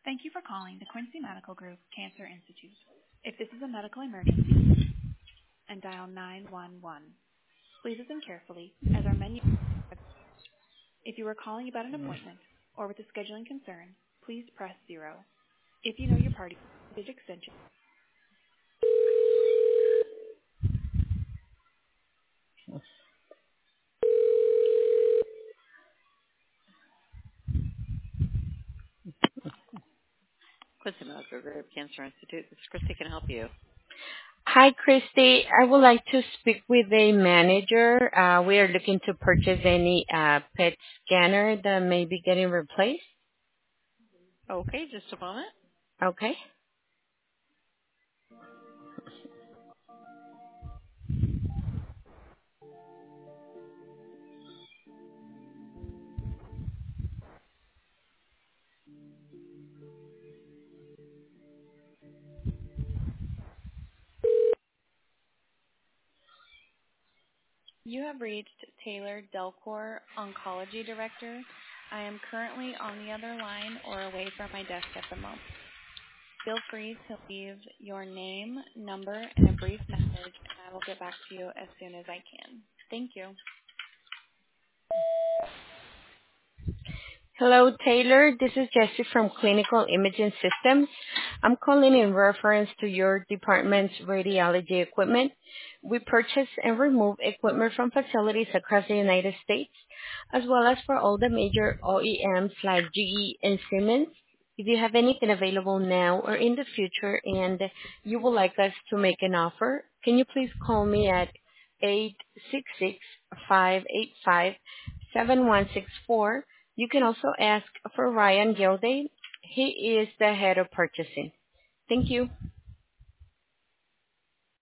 Thank you for calling the Quincy Medical Group Cancer Institute. If this is a medical emergency, and dial 911. Please listen carefully as our menu. If you are calling about an appointment or with a scheduling concern, please press 0. If you know your party's extension. Quincy Medical Group Cancer Institute. This is Christy. Can I help you? Hi, Christy. I would like to speak with a manager. We are looking to purchase any PET scanner that may be getting replaced. Okay, just a moment. Okay. You have reached Taylor Delcor, Oncology Director. I am currently on the other line or away from my desk at the moment. Feel free to leave your name, number, and a brief message, and I will get back to you as soon as I can. Thank you. Hello, Taylor. This is Jessie from Clinical Imaging Systems. I'm calling in reference to your department's radiology equipment. We purchase and remove equipment from facilities across the United States, as well as for all the major OEMs like GE and Siemens. If you have anything available now or in the future and you would like us to make an offer, can you please call me at 866-585-7164. You can also ask for Ryan Gilday. He is the head of purchasing. Thank you.